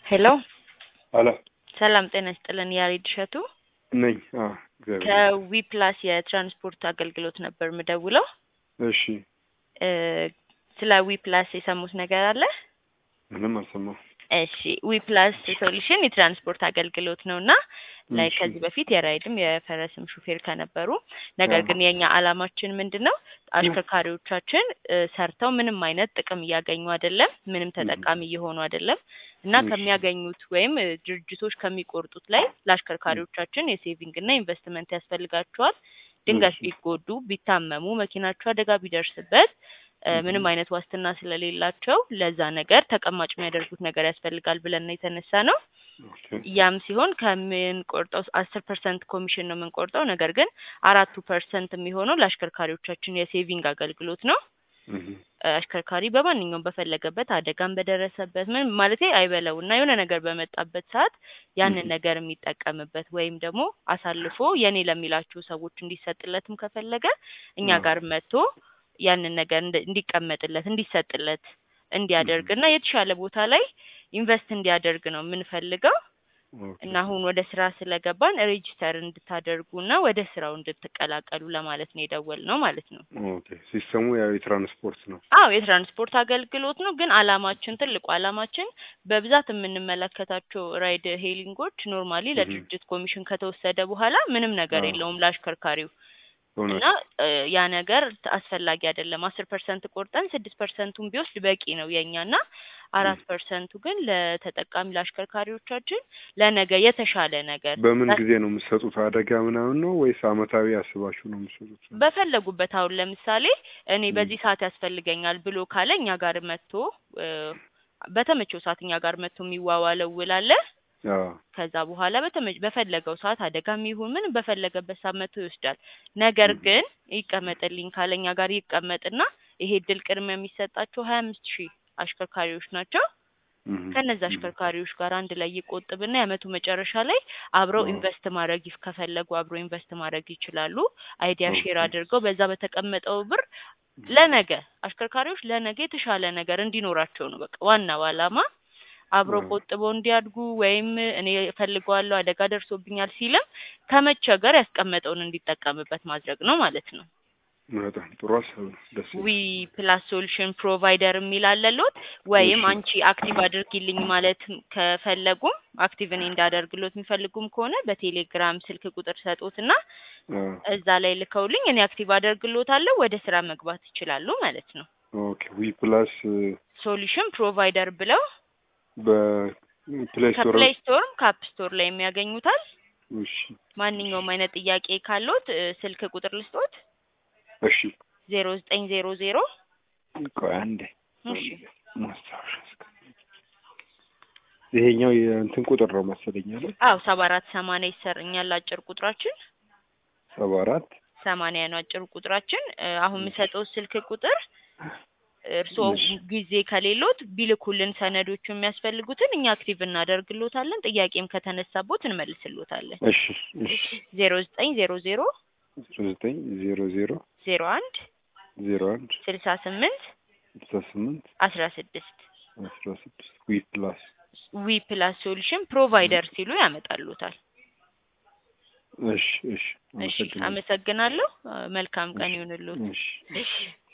ሄሎ አላ ሰላም ጤና ይስጥልን። ያሬድ እሸቱ ነኝ። እግዚአብሔር ከዊ ፕላስ የትራንስፖርት አገልግሎት ነበር ምደውለው። እሺ፣ ስለ ዊ ፕላስ የሰሙት ነገር አለ? ምንም አልሰማሁም። እሺ፣ ዊ ፕላስ ሶሉሽን የትራንስፖርት አገልግሎት ነውና ላይ እሺ። ከዚህ በፊት የራይድም የፈረስም ሹፌር ከነበሩ፣ ነገር ግን የኛ አላማችን ምንድነው አሽከርካሪዎቻችን ሰርተው ምንም አይነት ጥቅም እያገኙ አይደለም፣ ምንም ተጠቃሚ እየሆኑ አይደለም እና ከሚያገኙት ወይም ድርጅቶች ከሚቆርጡት ላይ ለአሽከርካሪዎቻችን የሴቪንግ እና ኢንቨስትመንት ያስፈልጋቸዋል። ድንገት ቢጎዱ ቢታመሙ መኪናቸው አደጋ ቢደርስበት ምንም አይነት ዋስትና ስለሌላቸው ለዛ ነገር ተቀማጭ የሚያደርጉት ነገር ያስፈልጋል ብለን የተነሳ ነው። ያም ሲሆን ከምንቆርጠው 10% ኮሚሽን ነው የምንቆርጠው። ነገር ግን 4% የሚሆነው ለአሽከርካሪዎቻችን የሴቪንግ አገልግሎት ነው። አሽከርካሪ በማንኛውም በፈለገበት አደጋም በደረሰበት ምን ማለቴ አይበለውና የሆነ ነገር በመጣበት ሰዓት ያንን ነገር የሚጠቀምበት ወይም ደግሞ አሳልፎ የኔ ለሚላችሁ ሰዎች እንዲሰጥለትም ከፈለገ እኛ ጋር መጥቶ ያንን ነገር እንዲቀመጥለት እንዲሰጥለት እንዲያደርግና የተሻለ ቦታ ላይ ኢንቨስት እንዲያደርግ ነው የምንፈልገው። እና አሁን ወደ ስራ ስለገባን ሬጂስተር እንድታደርጉና ወደ ስራው እንድትቀላቀሉ ለማለት ነው የደወልነው ማለት ነው። ኦኬ። ሲስተሙ ያው የትራንስፖርት ነው? አዎ የትራንስፖርት አገልግሎት ነው። ግን አላማችን ትልቁ አላማችን በብዛት የምንመለከታቸው ራይድ ሄሊንጎች ኖርማሊ ለድርጅት ኮሚሽን ከተወሰደ በኋላ ምንም ነገር የለውም ለአሽከርካሪው እና ያ ነገር አስፈላጊ አይደለም። 10% ቆርጠን 6%ን ቢወስድ በቂ ነው የኛና 4% ግን ለተጠቃሚ ለአሽከርካሪዎቻችን ለነገ የተሻለ ነገር። በምን ጊዜ ነው የምትሰጡት? አደጋ ምናምን ነው ወይስ አመታዊ አስባችሁ ነው የምትሰጡት? በፈለጉበት። አሁን ለምሳሌ እኔ በዚህ ሰዓት ያስፈልገኛል ብሎ ካለ እኛ ጋር መጥቶ በተመቸው ሰዓት እኛ ጋር መጥቶ የሚዋዋለው ውል አለ። ከዛ በኋላ በፈለገው ሰዓት አደጋም ይሁን ምን በፈለገበት ሰዓት መጥቶ ይወስዳል። ነገር ግን ይቀመጥልኝ ካለኛ ጋር ይቀመጥና ይሄ ድል ቅድሚያ የሚሰጣቸው 25000 አሽከርካሪዎች ናቸው። ከነዛ አሽከርካሪዎች ጋር አንድ ላይ ይቆጥብና የአመቱ መጨረሻ ላይ አብረው ኢንቨስት ማድረግ ከፈለጉ አብረው ኢንቨስት ማድረግ ይችላሉ። አይዲያ ሼር አድርገው በዛ በተቀመጠው ብር ለነገ አሽከርካሪዎች ለነገ የተሻለ ነገር እንዲኖራቸው ነው በቃ ዋናው አላማ። አብረው ቆጥበው እንዲያድጉ ወይም እኔ ፈልገዋለሁ አደጋ ደርሶብኛል ሲልም ከመቸገር ያስቀመጠውን እንዲጠቀምበት ማድረግ ነው ማለት ነው። በጣም ጥሩ አሰብ ደስ ዊ ፕላስ ሶሉሽን ፕሮቫይደር የሚላለሉት ወይም አንቺ አክቲቭ አድርጊልኝ ማለት ከፈለጉም አክቲቭ እንዳደርግሎት የሚፈልጉም ከሆነ በቴሌግራም ስልክ ቁጥር ሰጡትና እዛ ላይ ልከውልኝ እኔ አክቲቭ አደርግሎታለሁ ወደ ስራ መግባት ይችላሉ ማለት ነው። ኦኬ። ዊ ፕላስ ሶሉሽን ፕሮቫይደር ብለው በፕሌይ ስቶር ካፕ ስቶር ላይ የሚያገኙታል። እሺ። ማንኛውም አይነት ጥያቄ ካሉት ስልክ ቁጥር ልስጦት። እሺ። 0900 ቆይ አንዴ። እሺ። ማስታወሻ ይሄኛው የእንትን ቁጥር ነው መሰለኝ አይደል? አዎ 7480 ይሰርኛል አጭር ቁጥራችን 7480 ነው አጭር ቁጥራችን። አሁን የምሰጠው ስልክ ቁጥር እርሶ ጊዜ ከሌሎት ቢልኩልን ሰነዶቹ የሚያስፈልጉትን እኛ አክቲቭ እናደርግሎታለን። ጥያቄም ከተነሳቦት እንመልስሎታለን። እሺ። 0900 0900 01 68 16 ዊ ፕላስ ሶሉሽን ፕሮቫይደር ሲሉ ያመጣሉታል። እሺ። አመሰግናለሁ። መልካም ቀን ይሁንልዎት። እሺ።